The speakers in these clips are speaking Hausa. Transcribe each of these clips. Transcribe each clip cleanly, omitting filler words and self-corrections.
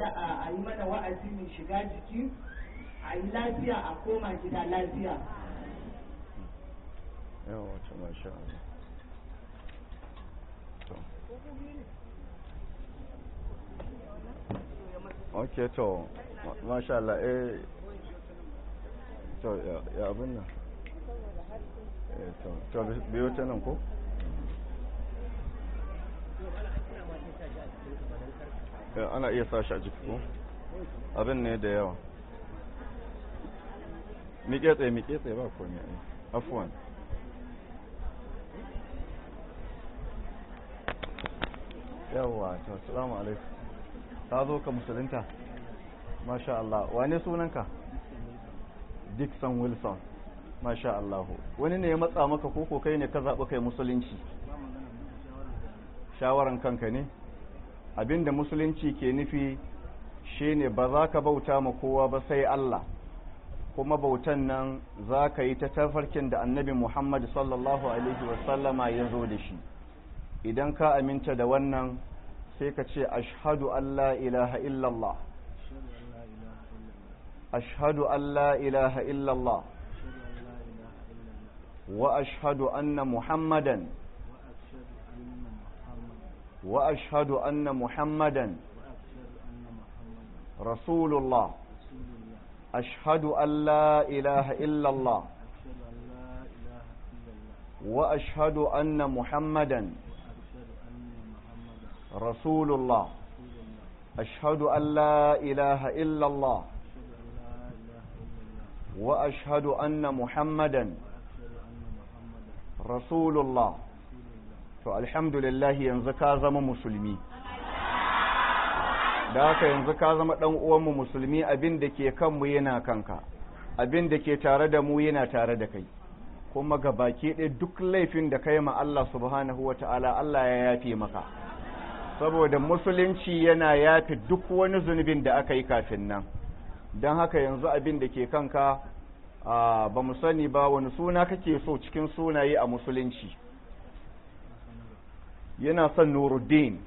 kada a yi mana wa'azi mu shiga jiki a yi lafiya a koma gida lafiya. yawa wata masha Allah. Ok, to masha Allah, to ya abin nan to biyo ta nan ko? Ana iya sa shi a jiki ko? Abin ne da yawa. Miƙe tsaye ba ko ne, afuwan. Yawwa, to assalamu alaikum. Ka zo ka musulunta? Masha Allah. Wane sunanka? Dixon Wilson. Masha Allah. Wani ne ya matsa maka koko kai ne ka zaɓi kai musulunci? Shawaran kanka ne? Abinda musulunci ke nufi shine ba za ka bauta ma kowa ba sai Allah. Kuma bautan nan za ka yi ta tafarkin da Annabi Muhammad sallallahu alaihi wasallama ya zo da shi. Idan ka aminta da wannan sai ka ce ashhadu an la ilaha illallah, ashhadu an la ilaha illallah wa ashhadu anna muhammadan wa ashhadu anna muhammadan rasulullah, ashhadu an la ilaha illallah wa ashhadu anna muhammadan رسول الله أشهد أن لا إله إلا الله وأشهد أن محمدا رسول الله فالحمد لله yanzu ka zama musulmi da haka yanzu ka zama dan uwanmu musulmi abin da ke kanmu yana kanka abin da ke tare da mu yana tare da kai kuma gabaki ɗaya duk laifin da kai ma Allah subhanahu wataala Allah ya yafe maka saboda musulunci yana yafi duk wani zunubin da aka yi kafin nan don haka yanzu abin da ke kanka ba mu sani ba wani suna kake so cikin sunaye a musulunci. Yana son Nuruddin,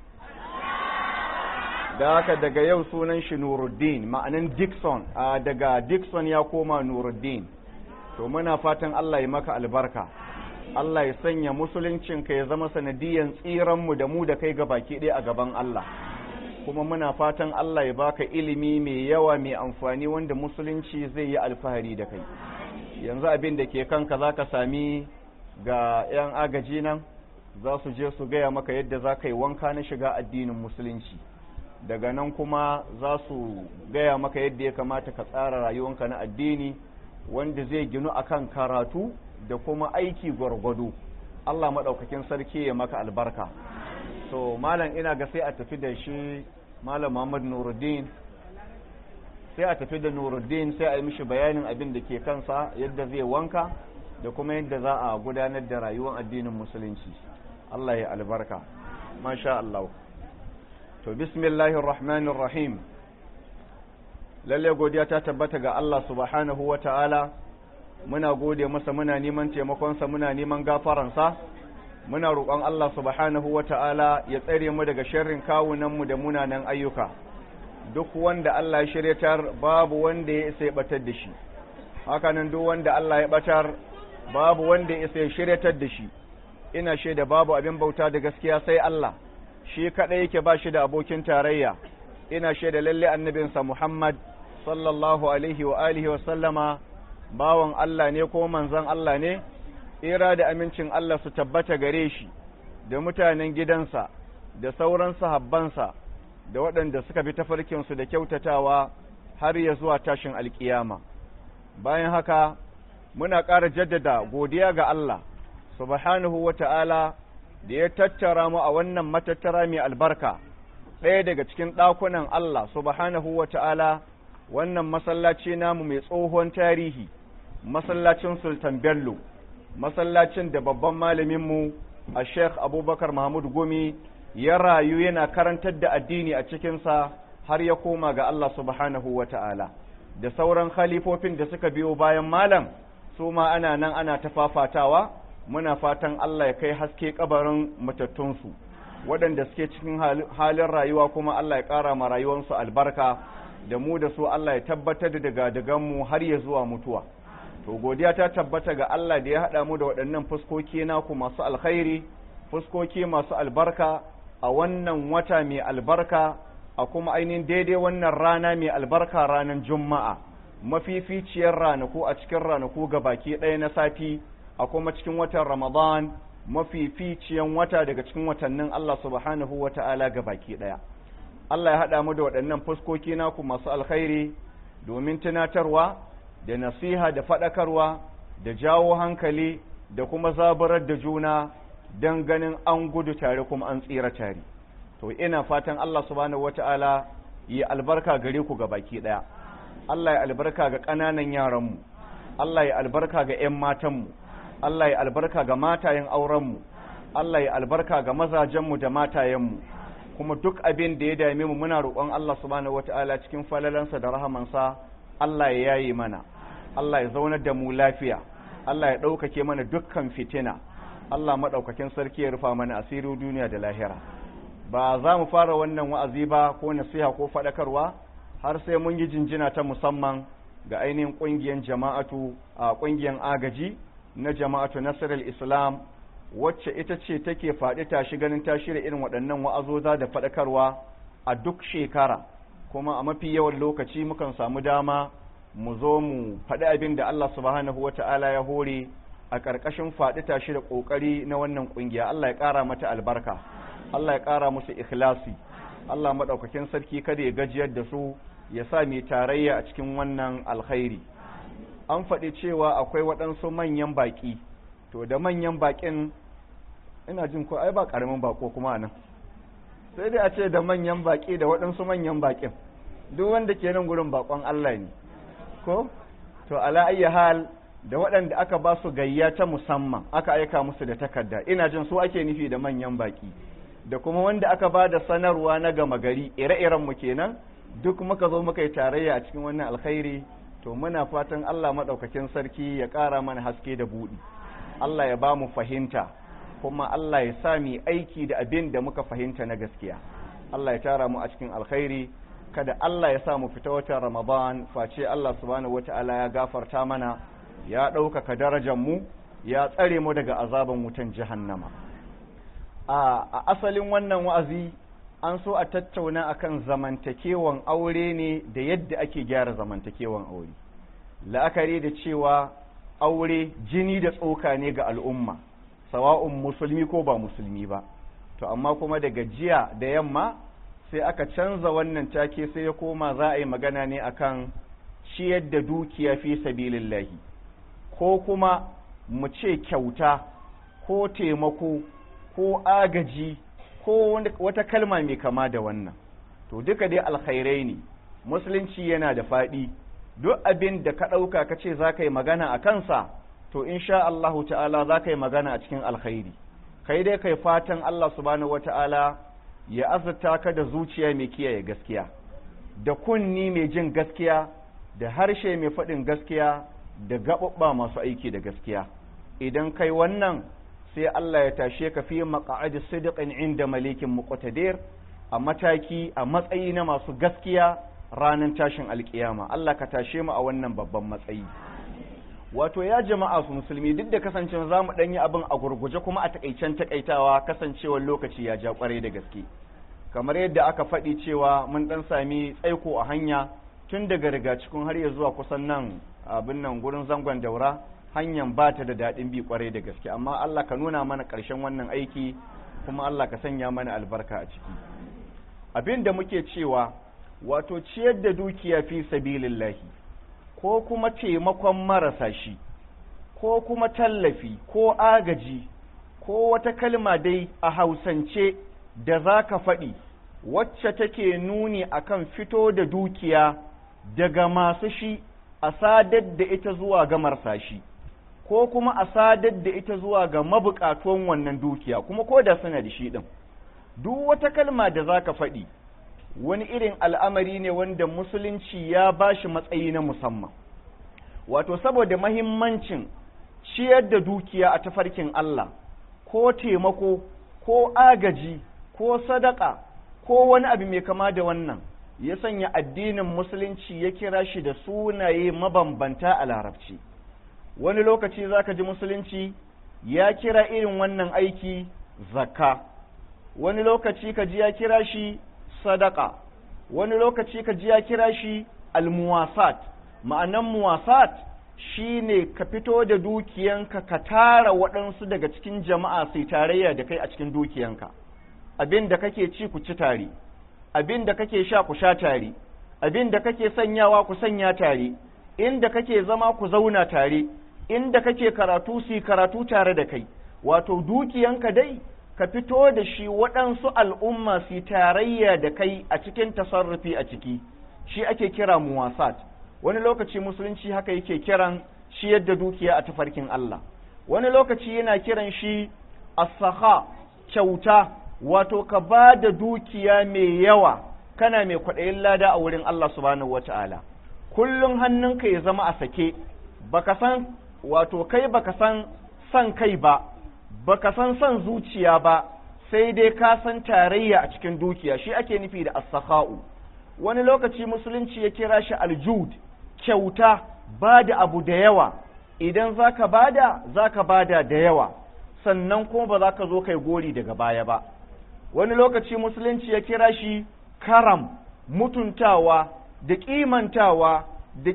da haka daga yau sunan shi Nuruddin ma'anin Dixon, daga Dixon ya koma Nuruddin. To muna fatan Allah ya maka albarka, Allah ya sanya musuluncinka ya zama sanadiyan tsiranmu da mu da kai ga baki ɗaya a gaban Allah. Kuma muna fatan Allah ya baka ilimi mai yawa mai amfani wanda musulunci zai yi alfahari da kai. Yanzu abin da ke kanka za ka sami ga 'yan agaji nan za su je su gaya maka yadda za ka yi wanka na shiga addinin musulunci. Daga nan kuma za su gaya maka yadda ya kamata ka tsara rayuwanka na addini wanda zai ginu akan karatu da kuma aiki gwargwado. Allah maɗaukakin sarki ya maka albarka. So malam ina ga sai a tafi da shi malam Muhammad Nuruddin, sai a tafi da Nuruddin sai a yi mishi bayanin abin da ke kansa yadda zai wanka da kuma yadda za a gudanar da rayuwar addinin musulunci. Allah ya albarka. Masha Allah. To bismillahir rahmanir rahim. Lalle godiya ta tabbata ga Allah subhanahu wa ta'ala. Muna gode masa, muna neman taimakonsa, muna neman gafaransa, muna roƙon Allah subhanahu wa ta'ala ya tsare mu daga sharrin kawunanmu da munanan ayyuka. Duk wanda Allah ya shiryatar babu wanda ya isa ya batar da shi, hakanan duk wanda Allah ya batar babu wanda ya isa ya shiryatar da shi. Ina shaida babu abin bauta da gaskiya sai Allah, shi kaɗai yake ba shi da abokin tarayya. Ina shaida lalle annabinsa Muhammad sallallahu alaihi wa alihi wa sallama bawan Allah ne ko manzon Allah ne, ira da amincin Allah su tabbata gare shi da mutanen gidansa da sauran sahabbansa da waɗanda suka bi tafarkinsu da kyautatawa har ya zuwa tashin alkiyama. Bayan haka muna ƙara jaddada godiya ga Allah subhanahu wa ta'ala da ya tattara mu a wannan matattara mai albarka, ɗaya daga cikin ɗakunan Allah subhanahu wa ta'ala, wannan masallaci namu mai tsohon tarihi, masallacin Sultan Bello, masallacin da babban malaminmu a Sheikh Abubakar Mahmud Gumi ya rayu yana karantar da addini a cikinsa har ya koma ga Allah subhanahu wa ta'ala. Da sauran khalifofin da suka biyo bayan malam, su ma ana nan ana ta fafatawa, muna fatan Allah ya kai haske kabarin matattunsu. waɗanda suke cikin halin rayuwa kuma Allah ya ƙara ma rayuwarsu albarka, da mu da su Allah ya tabbatar da daga-daganmu har ya zuwa mutuwa. To godiya ta tabbata ga Allah da ya haɗa mu da waɗannan fuskoki naku masu alkhairi, fuskoki masu albarka a wannan wata mai albarka, a kuma ainihin daidai wannan rana mai albarka, ranar Juma'a, mafificiyar ranaku a cikin ranaku ga baki ɗaya na sati, a kuma cikin watan Ramadan, mafificiyan wata daga cikin watannin Allah subhanahu wa ta'ala ga baki ɗaya. Allah ya haɗa mu da waɗannan fuskoki naku masu alkhairi domin tunatarwa da nasiha da faɗakarwa da jawo hankali da kuma zaburar da juna don ganin an gudu tare kuma an tsira tare. To ina fatan Allah subhanahu wata'ala yi albarka gare ku baki ɗaya. Allah ya albarka ga ƙananan yaranmu, Allah ya albarka ga 'yan matanmu, Allah ya albarka ga matayen aurenmu, Allah ya albarka ga mazajenmu da matayenmu. Kuma duk abin da ya dame mu muna roƙon Allah subhanahu wata'ala cikin falalansa da rahamansa Allah ya yaye mana, Allah ya zaunar da mu lafiya, Allah ya ɗaukake mana dukkan fitina, Allah maɗaukakin sarki ya rufa mana asiri duniya da lahira. Ba za mu fara wannan wa'azi ba ko nasiha ko faɗakarwa har sai mun yi jinjina ta musamman ga ainihin ƙungiyar jama'atu a ƙungiyar agaji na jama'atu Nasrul Islam, wacce ita ce take faɗi tashi ganin ta shirya irin waɗannan wa'azoza da faɗakarwa a duk shekara, kuma a mafi yawan lokaci mukan samu dama mu zo mu faɗi abin da Allah subhanahu wata'ala ya hore a ƙarƙashin faɗi tashi da ƙoƙari na wannan ƙungiya. Allah ya ƙara mata albarka, Allah ya ƙara musu ikhlasi, Allah maɗaukakin sarki kada ya gajiyar da su, ya sa mai tarayya a cikin wannan alkhairi. An faɗi cewa akwai waɗansu manyan baƙi, to da manyan baƙin ina jin ko ai ba ƙaramin baƙo kuma nan, sai dai a ce da manyan baƙi da waɗansu manyan baƙin, duk wanda ke nan gurin baƙon Allah ne ko? To ala ayyi hal da waɗanda aka ba su gayya ta musamman aka aika musu da takarda, ina jin su ake nufi da manyan baƙi, da kuma wanda aka ba da sanarwa na gama gari ire-iren mu kenan, duk muka zo muka yi tarayya a cikin wannan alkhairi. To muna fatan Allah maɗaukakin sarki ya ƙara mana haske da buɗi, Allah ya ba mu fahimta, kuma Allah ya sa mu aiki da abin da muka fahimta na gaskiya. Allah ya tara mu a cikin alkhairi, kada Allah ya sa mu fita watan Ramadan face Allah subhanahu wata'ala ya gafarta mana, ya ɗaukaka darajar mu, ya tsare mu daga azaban wutan jahannama. A asalin wannan wa'azi an so a tattauna akan zamantakewan aure ne da yadda ake gyara zamantakewan aure, la'akari da cewa aure jini da tsoka ne ga al'umma, sawa'un musulmi ko ba musulmi ba. To amma kuma daga jiya da yamma sai aka canza wannan take, sai ya koma za a yi magana ne akan ciyar da dukiya fi sabilillahi, ko kuma mu ce kyauta ko taimako ko agaji ko wata kalma mai kama da wannan. To duka dai alkhairai ne, musulunci yana da faɗi, duk abin da ka ɗauka ka ce za ka yi magana a kansa, to insha Allahu ta'ala za ka yi magana a cikin alkhairi. Kai dai kai fatan Allah subhanahu wata'ala ya azurta ka da zuciya mai kiyaye gaskiya, da kunni mai jin gaskiya, da harshe mai faɗin gaskiya, da gaɓuɓɓa masu aiki da gaskiya. Idan kai wannan sai Allah ya tashe ka fi maq'adi sidqin inda malikin muqtadir, a mataki a matsayi na masu gaskiya ranar tashin alkiyama. Allah ka tashe mu a wannan babban matsayi. Wato ya jama'a su musulmi, duk da kasancewa za mu ɗanyi abin a gurguje kuma a takaicen takaitawa, kasancewar lokaci ya ja kwarai da gaske. Kamar yadda aka faɗi cewa mun ɗan sami tsaiko a hanya tun daga riga cikin har ya zuwa kusan nan abin nan gurin zangon daura, hanyar ba ta da daɗin bi kwarai da gaske, amma Allah ka nuna mana ƙarshen wannan aiki, kuma Allah ka sanya mana albarka a ciki. Abin da muke cewa wato ciyar da dukiya fi sabilillahi, ko kuma taimakon marasa shi, ko kuma tallafi ko agaji ko wata kalma dai a Hausance da za ka faɗi wacce take nuni akan fito da dukiya daga masu shi a sadar da ita zuwa ga marasa shi, ko kuma a sadar da ita zuwa ga mabukatuwan wannan dukiya, kuma ko da suna da shi ɗin. Duk wata kalma da za ka faɗi wani irin al'amari ne wanda musulunci ya ba shi matsayi na musamman. Wato saboda mahimmancin ciyar da dukiya a tafarkin Allah, ko taimako ko agaji ko sadaka ko wani abu mai kama da wannan, ya sanya addinin musulunci ya kira shi da sunaye mabambanta a larabci. Wani lokaci za ka ji musulunci ya kira irin wannan aiki zakka, wani lokaci ka ji ya kira shi sadaka, wani lokaci ka ji ya kira shi almuwasat. Ma'anan muwasat shi ne ka fito da dukiyanka ka tara waɗansu daga cikin jama'a sai tarayya da kai a cikin dukiyanka. Abin da kake ci ku ci tare, abin da kake sha ku sha tare, abin da kake sanyawa ku sanya tare, inda kake zama ku zauna tare, inda kake karatu su karatu tare da kai. Wato dukiyanka dai ka fito da shi waɗansu al'umma su tarayya da kai a cikin tasarrufi a ciki, shi ake kira muwasat. Wani lokaci musulunci haka yake kiran shi yadda dukiya a tafarkin Allah, wani lokaci yana kiran shi as-sakha, kyauta, wato ka ba da dukiya mai yawa kana mai kwaɗayin lada a wurin Allah subhanahu wata'ala. Kullum hannunka ya zama a sake, baka san wato kai baka san kai ba, baka san zuciya ba, sai dai ka san tarayya a cikin dukiya, shi ake nufi da as-sakha'u. Wani lokaci musulunci ya kira shi aljud, kyauta, ba da abu da yawa. Idan zaka bada da yawa, sannan kuma ba za ka zo kai gori daga baya ba. Wani lokaci musulunci ya kira shi karam, mutuntawa da kimantawa da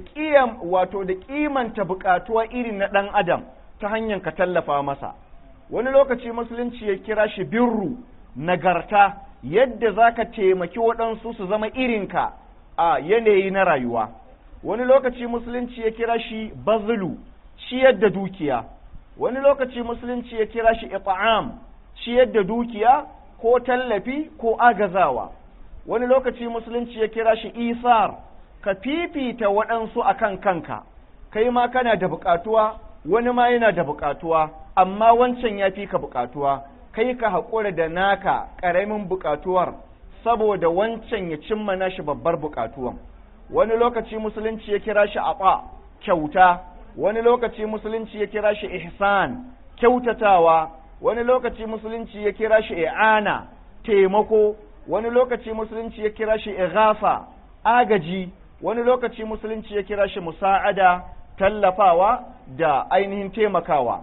kimanta bukatuwa irin na ɗan adam ta hanyar ka tallafa masa. Wani lokaci musulunci ya kira shi birru, nagarta, yadda za ka taimaki waɗansu su zama irinka a yanayi na rayuwa. Wani lokaci musulunci ya kira shi bazulu, ciyar da dukiya. Wani lokaci musulunci ya kira shi it'am, ciyar da dukiya ko tallafi ko agazawa. Wani lokaci musulunci ya kira shi isar, ka fifita waɗansu akan kanka, kai ma kana da buƙatuwa, wani ma yana da buƙatuwa, amma wancan ya fi ka buƙatuwa, kai ka haƙura da naka ƙaramin buƙatuwar saboda wancan ya cimma nashi babbar buƙatuwan. Wani lokaci musulunci ya kira shi ata, kyauta. Wani lokaci musulunci ya kira shi ihsan, kyautatawa. Wani lokaci musulunci ya kira shi i'ana, taimako. Wani lokaci musulunci ya kira shi ighafa, agaji. Wani lokaci musulunci ya kira shi musa'ada, tallafawa da ainihin taimakawa.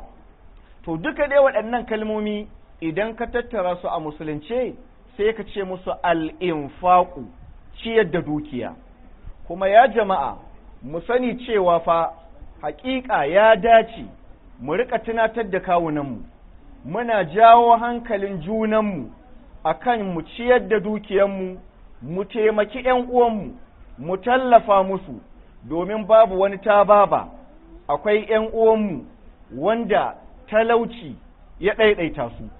To duka dai waɗannan kalmomi idan ka tattara su a musulunce sai ka ce musu al-infaqu, ciyar da dukiya. Kuma ya jama'a mu sani cewa fa haƙiƙa ya dace mu rika tunatar da kawunanmu, muna jawo hankalin junanmu akan mu ciyar da dukiyanmu, mu taimaki ƴan uwanmu, mu tallafa musu, domin babu wani tababa. Akwai ƴan uwanmu wanda talauci ya ɗaiɗaita su,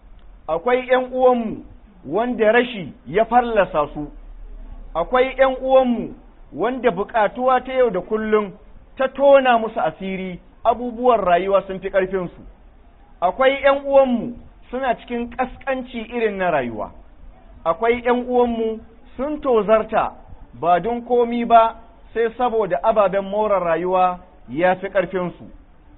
akwai ƴan uwanmu wanda rashi ya fallasa su, akwai ƴan uwanmu wanda buƙatuwa ta yau da kullum ta tona musu asiri, abubuwan rayuwa sun fi ƙarfinsu. Akwai ƴan uwanmu suna cikin ƙasƙanci irin na rayuwa, akwai ƴan uwanmu sun tozarta ba don komi ba sai saboda ababen more rayuwa ya fi ƙarfinsu.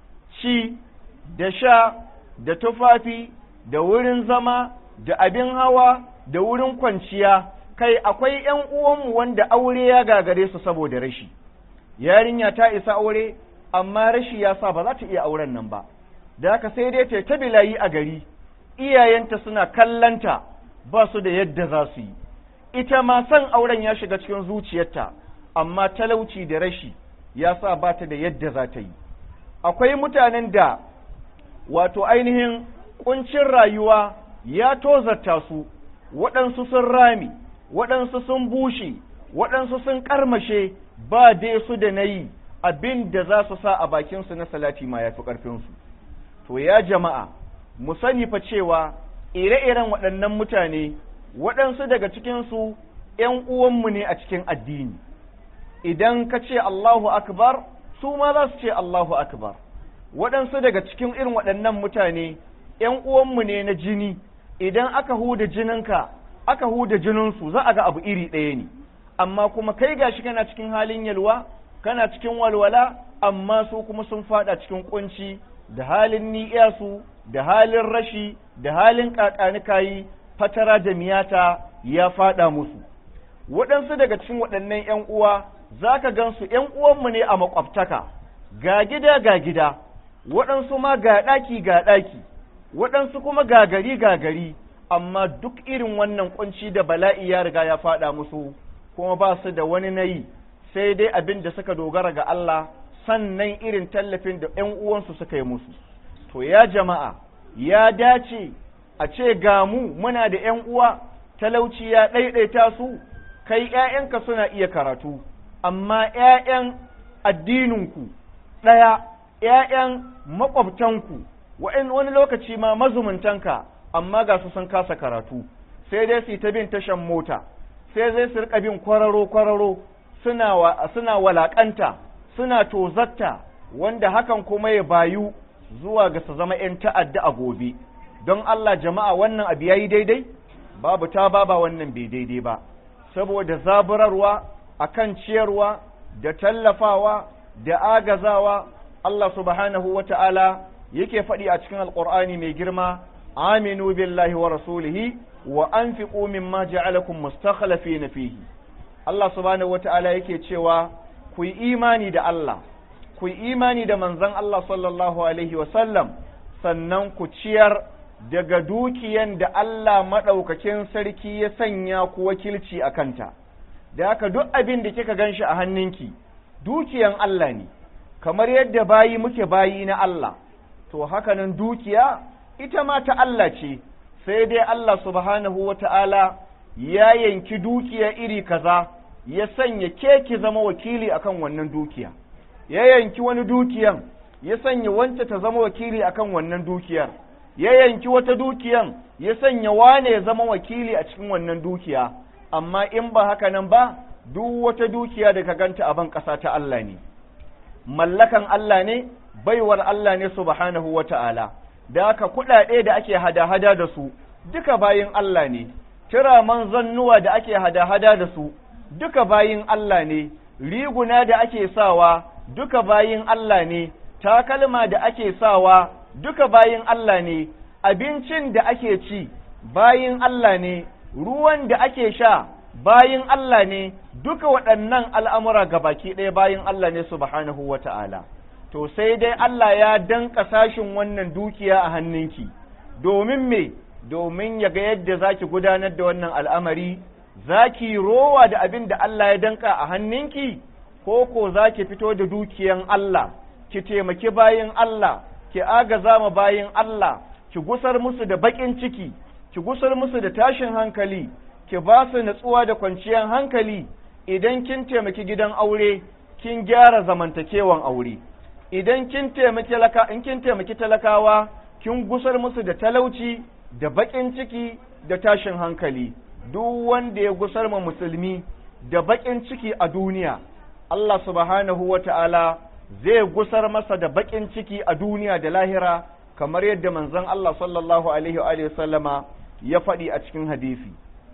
Ci da sha da tufafi da wurin zama da abin hawa da wurin kwanciya, kai akwai ƴan uwanmu wanda aure ya gagare su saboda rashi. Yarinya ta isa aure amma rashi ya sa ba za ta iya auren nan ba, da haka sai dai ta bilayi a gari, iyayenta suna kallanta ba su da yadda za su yi. Ita ma son auren ya shiga cikin zuciyarta, amma talauci da rashi ya sa ba ta da yadda za ta yi. Akwai mutanen da wato ainihin ƙuncin rayuwa ya tozarta su, waɗansu sun rami, waɗansu sun bushe, waɗansu sun ƙarmashe, ba dai su da na yi abin da za su sa a bakinsu na salati ma ya fi ƙarfinsu. To ya jama'a, mu sani fa cewa ire-iren waɗannan mutane, waɗansu daga cikinsu ‘yan uwanmu ne a cikin addini. Idan ka ce Allahu Akbar, su ma za su ce Allahu Akbar. Waɗansu daga cikin irin waɗannan mutane ‘yan uwanmu ne na jini, idan aka huda jininka, aka huda jininsu, za a ga abu iri ɗaya ne. Amma kuma kai gashi kana cikin halin yalwa, kana cikin walwala, amma su kuma sun faɗa cikin ƙunci da halin ni'iyasu, da halin rashi, da halin ƙaƙanikayi, fatara da miyata ya faɗa musu. Waɗansu daga cikin waɗannan ‘yan uwa za ka gan su ‘yan uwanmu ne a maƙwabtaka, ga gida, waɗansu ma ga ɗaki, waɗansu kuma ga gari, amma duk irin wannan ƙunci da bala'i ya riga ya faɗa musu, kuma ba su da wani nayi sai dai abin da suka dogara ga Allah, sannan irin tallafin da ‘yan uwansu suka yi musu. To ya jama'a, ya dace a ce ga mu muna da ‘yan uwa, talauci ya ɗaiɗaita su, kai ‘ya'yanka suna iya karatu, amma ‘ya'yan addininku ɗaya, ‘ya'yan maƙwabtanku, wani lokaci ma mazumuntanka, amma ga su sun kasa karatu, sai dai su ta bin tashan mota, sai zai su riƙa bin kwararo, suna walaƙanta, suna tozatta, wanda hakan kuma ya bayu zuwa ga su zama ‘yan ta'adda a gobe. Don Allah jama'a wannan abu ya yi daidai? Babu ta ba wannan bai daidai ba, saboda zaburarwa akan ciyarwa da tallafawa da agazawa, Allah subhanahu wa ta'ala yake faɗi a cikin Alƙur'ani mai girma, aminu billahi wa rasulihi wa anfiqu mimma ja'alakum mustakhlifina fihi. Allah subhanahu wa ta'ala yake cewa ku yi imani da Allah, ku yi imani da manzon Allah sallallahu alaihi wa sallam, sannan ku ciyar daga dukiyan da Allah maɗaukakin sarki ya sanya ku wakilci a kanta. Da haka duk abin da kika ganshi a hannunki dukiyan Allah ne, kamar yadda bayi muke bayi na Allah, to hakanan dukiya ita ma ta Allah ce, sai dai Allah subhanahu wa ta'ala ya yanki dukiya iri kaza, ya sanya ke ki zama wakili akan wannan dukiya, ya yanki wani dukiyan, ya sanya wance ta zama wakili akan wannan dukiyar, ya yanki wata dukiyan, ya sanya wane ya zama wakili a cikin wannan dukiya, amma in ba haka nan ba, duk wata dukiya da ka ganta a ban ƙasa ta Allah ne, mallakan Allah ne, baiwar Allah ne subhanahu wa ta'ala, da haka kuɗaɗe da ake hada-hada da su, duka bayin Allah ne, turaman zannuwa da ake hada-hada da su, duka bayin Allah ne, riguna da ake sawa, duka bayin Allah ne, takalma da ake sawa, duka bayin Allah ne, abincin da ake ci, bayin Allah ne, ruwan da ake sha, bayin Allah ne, duka waɗannan al'amura gabaki ɗaya bayin Allah ne subhanahu wa ta'ala. To sai dai Allah ya danƙa sashin wannan dukiya a hannunki, domin me, domin ya ga yadda za ki gudanar da wannan al'amari, za ki rowa da abin da Allah ya danƙa a hannunki, ko za ki fito da dukiyan Allah, ki taimaki bayin Allah, ki agaza ma bayin Allah, ki gusar musu da baƙin ciki, ki gusar musu da tashin hankali, ki ba su natsuwa da kwanciyar hankali. Idan kin taimaki gidan aure, kin gyara zamantakewan aure. Idan kin taimaki talakawa, kin gusar musu da talauci, da baƙin ciki, da tashin hankali. Duk wanda ya gusar ma musulmi da baƙin ciki a duniya, Allah subhanahu wa ta'ala zai gusar masa da baƙin ciki a duniya da lahira, kamar yadda manzon Allah sallallahu alaihi wa sallama ya faɗi a cikin hadisi.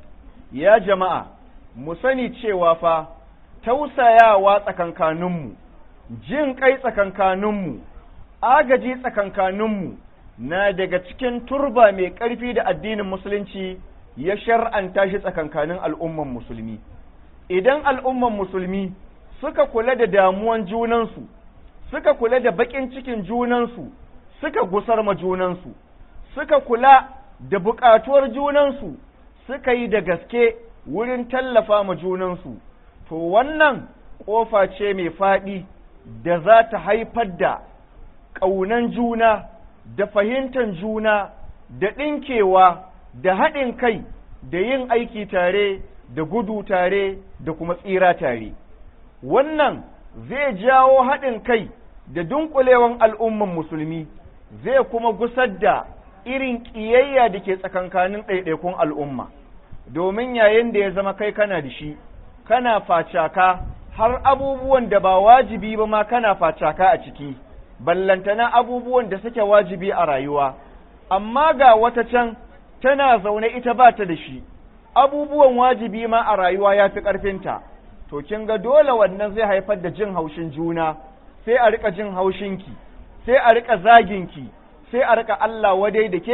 Ya jama'a, mu sani cewa fa tausayawa tsakankaninmu, jin kai tsakankaninmu, agaji tsakankaninmu na daga cikin turba mai ƙarfi da addinin musulunci ya shar'anta shi tsakankanin al'umman musulmi. Idan al'umman musulmi suka kula da damuwan junansu, suka kula da baƙin cikin junansu, suka gusar ma junansu, suka kula da buƙatuwar junansu, suka yi da gaske wurin tallafa ma junansu, to wannan ƙofa ce mai faɗi da za ta haifar da ƙaunan juna, da fahimtar juna, da ɗinkewa, da haɗin kai, da yin aiki tare, da gudu tare, da kuma tsira tare. Wannan zai jawo haɗin kai da dunƙulewan al'umman musulmi, zai kuma gusar da irin ƙiyayya da ke tsakankanin ɗaiɗaikun al'umma, domin yayin da ya zama kai kana da shi, kana facaka har abubuwan da ba wajibi ba ma kana facaka a ciki, ballantana abubuwan da suke wajibi a rayuwa, amma ga wata can tana zaune ita ba ta da shi, abubuwan wajibi ma a rayuwa ya fi ƙarfinta, to kin ga dole wannan zai haifar da jin haushin juna, sai a riƙa jin haushinki, sai a riƙa zaginki, sai a riƙa Allah wadai da ke,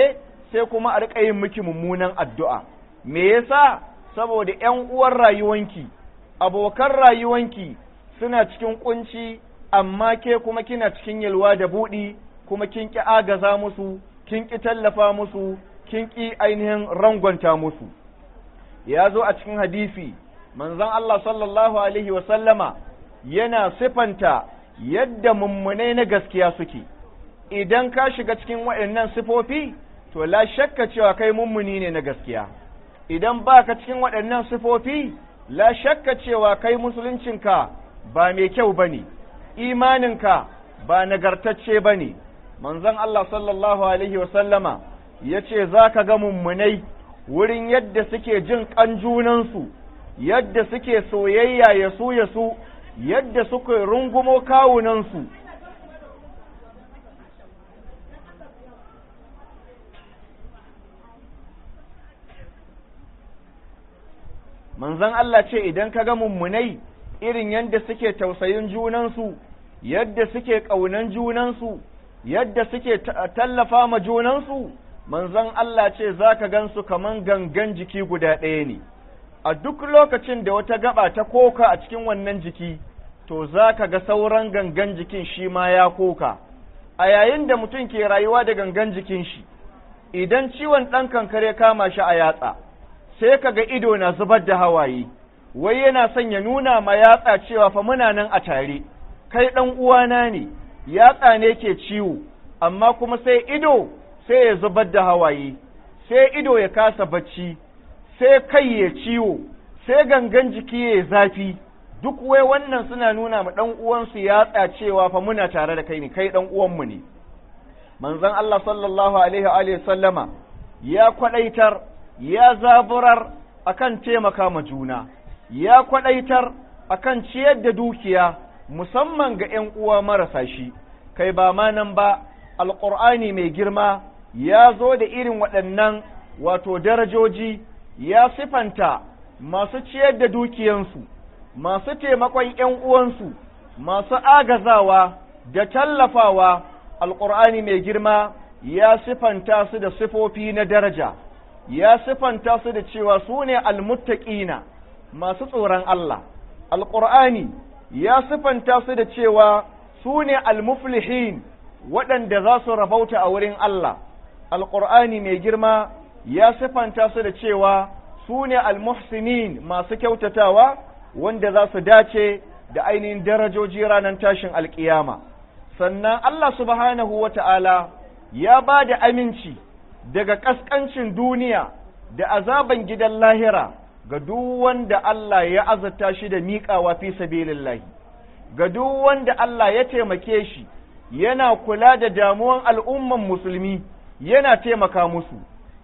sai kuma a riƙa yin miki mummunan addu'a. Me yasa? Saboda ‘yan uwan rayuwanki, abokan rayuwanki suna cikin ƙunci, amma ke kuma kina cikin yalwa da buɗi, kuma kin ƙi agaza musu, kin ƙi tallafa musu, kin ƙi ainihin rangwanta musu. Ya zo a cikin hadisi, manzon Allah sallallahu Alaihi wasallama yana sifanta yadda mummunai na gaskiya suke. Idan ka shiga cikin waɗannan sifofi, to la shakka cewa kai mummuni ne na gaskiya. Idan ba ka cikin waɗannan sifofi, la shakka cewa kai musuluncinka ba mai kyau ba ne, imaninka ba nagartacce ba ne. Manzon Allah sallallahu Alaihi wasallama ya ce za ka ga mummunai wurin yadda suke jin ƙan junansu, yadda suke soyayya ya su, yadda suke rungumo kawunansu. Manzon Allah ce idan ka ga mummunai irin yadda suke tausayin junansu, yadda suke ƙaunan junansu, yadda suke tallafa ma junansu, manzon Allah ce za ka gansu kaman gangan jiki guda ɗaya ne. A duk lokacin da wata gaba ta koka a cikin wannan jiki, to za ka ga sauran gangan jikin shi ma ya koka. A yayin da mutum ke rayuwa da gangan jikin shi, idan ciwon ɗan kankare kama shi a yatsa, sai ka ga ido na zubar da hawaye, wai yana son ya nuna ma yatsa cewa fa muna nan a tare, kai ɗan uwana ne, yatsa ne ke ciwo, amma kuma sai ido sai ya zubar da hawaye, sai ido ya kasa bacci, sai kai ya ciwo, sai gangan jiki ya zafi, duk wai wannan suna nuna ma ɗan uwansu yatsa cewa fa muna tare da kai ne, kai ɗan uwanmu ne. Manzon Allah sallallahu alaihi wa sallama ya kwaɗaitar, ya zaburar akan taimaka ma juna, ya kwaɗaitar akan ciyar da dukiya musamman ga ‘yan uwa marasa shi, kai ba ma nan ba, Alƙur'ani mai girma ya zo da irin waɗannan wato darajoji, ya sifanta masu ciyar da dukiyansu, masu taimakon ‘yan uwansu, masu agazawa da tallafawa. Alƙur'ani mai girma ya sifanta su da sifofi na daraja, ya sifanta su da cewa su ne almuttaqina, masu tsoron Allah. Alƙur'ani ya sifanta su da cewa su ne almuflihin, waɗanda za su rabauta a wurin Allah. Alƙur'ani mai girma ya sifanta su da cewa su ne almuhsinin, masu kyautatawa, wanda za su dace da ainihin darajoji ranar tashin alƙiyama. Sannan Allah subhanahu wa ta'ala ya ba da aminci daga ƙasƙancin duniya da azaban gidan lahira ga duk wanda Allah ya azurta shi da miƙawa fi sabilillahi, ga duk wanda Allah ya taimake shi yana kula da damuwan al'umman musulmi, yana taimaka musu,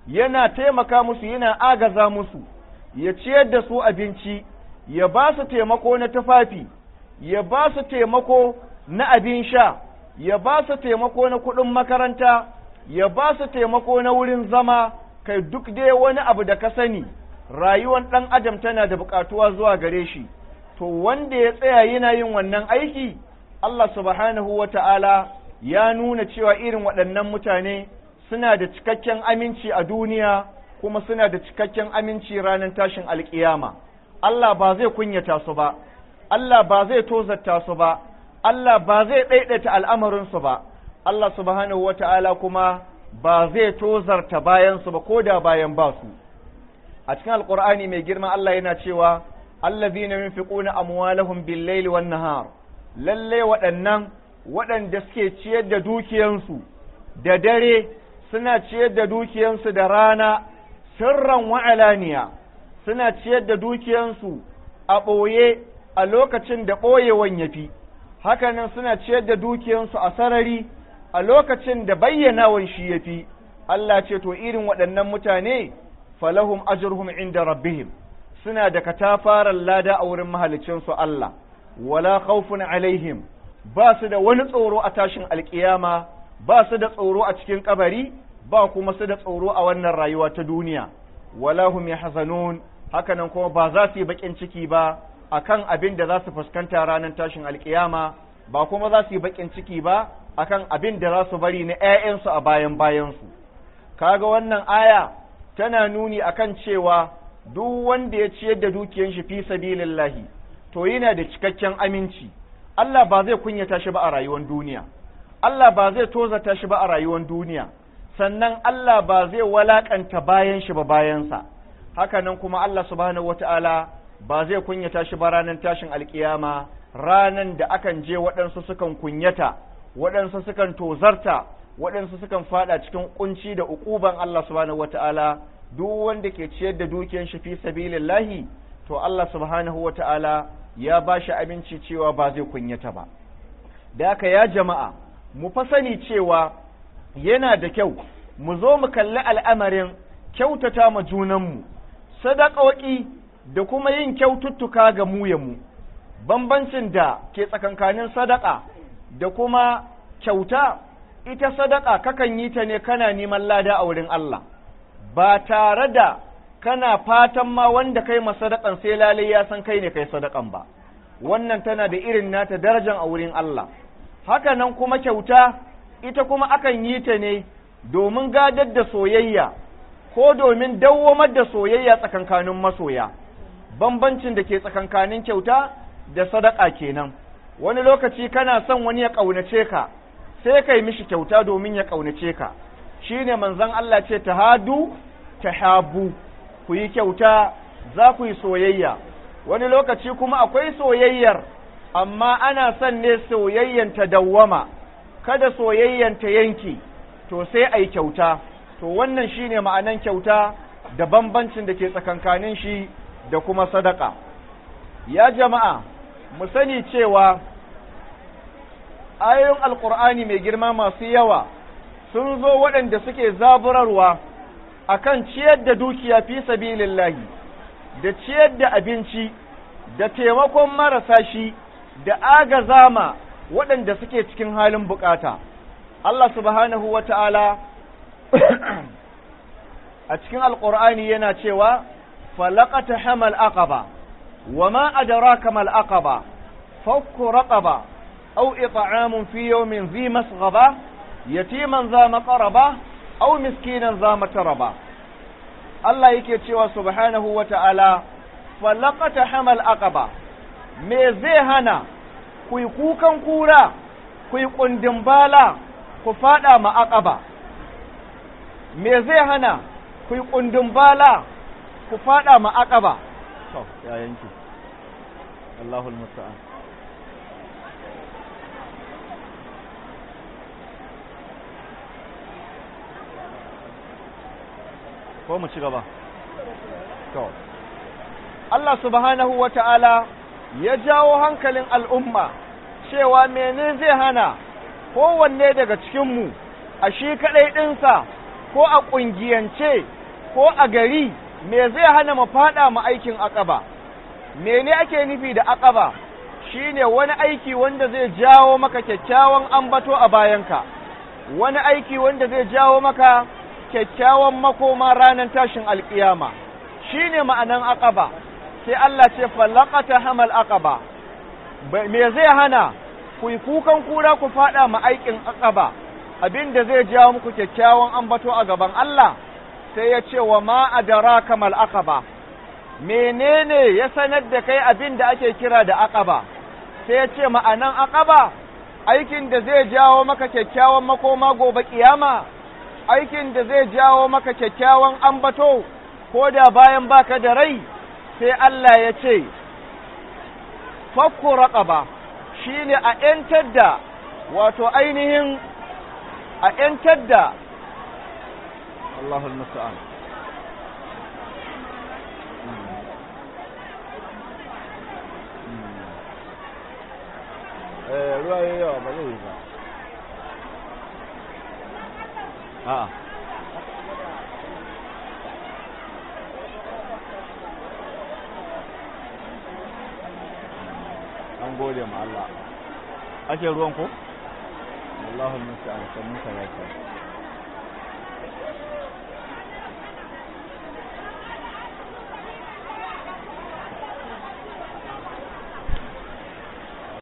yana agaza musu, ya ciyar da su abinci, ya ba su taimako na tufafi, ya ba su taimako na abin sha, ya ba su taimako na kuɗin makaranta, ya ba su taimako na wurin zama, kai duk dai wani abu da ka sani, rayuwar ɗan adam tana da buƙatuwa zuwa gare shi, to wanda ya tsaya yana yin wannan aiki, Allah subhanahu wa ta'ala ya nuna cewa irin waɗannan mutane suna da cikakken aminci a duniya, kuma suna da cikakken aminci ranar tashin alƙiyama. Allah ba zai kunyata su ba, Allah ba zai tozarta su ba, Allah ba zai ɗaiɗaita al'amarinsu ba, Allah subhanahu wa ta'ala kuma ba zai tozarta bayansu ba ko da bayan ba su. A cikin Alƙur'ani mai girma Allah yana cewa, allazina yunfiquna amwalahum bil-laili wan-nahar, lalle waɗannan waɗanda suke ciyar da dukiyansu da dare, suna ciyar da dukiyansu da rana, sirran wa alaniya, suna ciyar da dukiyansu a ɓoye a lokacin da ɓoyewan yafi. Hakanan suna ciyar da dukiyansu a sarari a lokacin da bayyanawan shi yafi. Allah ce to irin waɗannan mutane falahum ajruhum inda rabbihim, suna da katafaren lada a wurin mahalicinsu Allah, wala khawfun alaihim, ba su da wani tsoro a tashin alƙiyama, ba su da tsoro a cikin kabari, ba kuma su da tsoro a wannan rayuwa ta duniya, wala hum yahzanun, hakanan kuma ba za su yi bakin ciki ba akan abin da za su fuskanta ranar tashin alƙiyama, ba kuma za su yi bakin ciki ba akan abin da za su bari na ‘ya'yansu a bayansu. kaga wannan aya tana nuni akan cewa duk wanda ya ciyar da dukiyar shi fi sabilillahi to yana da cikakken aminci. Allah ba zai kunyata shi ba a rayuwar duniya, Allah ba zai tozata shi ba a rayuwar duniya, sannan Allah ba zai walakanta bayan shi ba bayansa. Haka nan kuma Allah subhanahu wata'ala ba zai kunyata shi ba ranar tashin alkiyama, ranan da akan je waɗansu sukan kunyata, waɗansu sukan tozarta, waɗansu sukan fada cikin kunci da uquban Allah subhanahu wata'ala. Duk wanda ke ciyar da dukiyar shi fi sabilillahi to Allah subhanahu wata'ala ya ba shi aminci cewa ba zai kunyata ba. Da haka ya jama'a mu fa sani cewa yana da kyau mu zo mu kalli al'amarin kyautata ma junanmu, sadaƙoƙi da kuma yin kyaututtuka ga mu ya mu. Bambancin da ke tsakankanin sadaka da kuma kyauta, ita sadaka kakan yi ta ne kana neman lada a wurin Allah, ba tare da kana fatan ma wanda kai masadakan sai lalai ya san kai ne kai sadakan ba. Wannan tana da irin nata darajar a wurin Allah. Haka nan kuma kyauta, ita kuma akan yi ta ne domin gadar da soyayya ko domin dawwamar da soyayya tsakankanin masoya. Bambancin da ke tsakankanin kyauta da sadaka kenan. Wani lokaci kana son wani ya ƙaunace ka, sai kai mishi kyauta domin ya ƙaunace ka. Shine manzon Allah ce tahadu tahabu, ku yi kyauta za ku yi soyayya. Wani lokaci kuma akwai soyayyar, amma ana son ne soyayyan ta dawwama, kada soyayyan ta yanki, to sai a yi kyauta. To wannan shine ma'anan kyauta da bambancin da ke tsakankanin shi da kuma sadaka. Ya jama'a, mu sani cewa ayoyin Alƙur'ani mai girma masu yawa sun zo waɗanda suke zaburarwa akan ciyar da dukiya fi sabilillahi, da ciyar da abinci, da taimakon marasa shi, da agazama waɗanda suke cikin halin bukata. Allah subhanahu wa ta'ala a cikin Alƙur'ani yana cewa, falaqata hamal aqaba, wa ma adraka mal aqaba, fakku raqaba, aw it'amun fi yawmin dhi masghaba, yatiman za maqraba, aw miskinan za mataraba. Allah yake cewa subhanahu wa ta'ala, falaqata hamal aqaba, me zai hana ku yi kukan kura, ku yi kundin bala, ku fada ma aqaba? Me zai hana ku yi kundin bala, ku fada ma aqaba? To ya yanki, Allahul musta'an. Ko mu ci gaba? To, Allah subhanahu wa ta'ala ya jawo hankalin al'umma cewa mene zai hana kowanne daga cikinmu a shi kaɗai ɗinsa ko a ƙungiyance ko a gari, me zai hana mu faɗa mu aikin aƙaba? Mene ake nufi da aƙaba? Shi ne wani aiki wanda zai jawo maka kyakkyawan ambato a bayanka, wani aiki wanda zai jawo maka kyakkyawan makoma ranar tashin alƙiyama. Shi ne ma'anan aqaba. Sai Allah ce falaqata hamal aqaba, me zai hana ku yi kukan kura ku faɗa ma aikin aqaba, abinda zai jawo muku kyakkyawan ambato a gaban Allah? Sai ya ce wa ma adraka mal aqaba, menene ya sanar da kai abinda ake kira da aqaba? Sai ya ce ma'anan aqaba, aikin da zai jawo maka kyakkyawan makoma gobe kiyama, aikin da zai jawo maka kyakkyawan ambato ko da bayan baka da rai. Sai Allah ya ce fakku raqaba, shine a ‘yantar da, wato ainihin a ‘yantar da, Allahul musta'an. Ruwa yawa ba zai yi ba. A'a. An gode ma Allah. Ake ruwan ko? Allahul musta'an, sannin ka lafiya.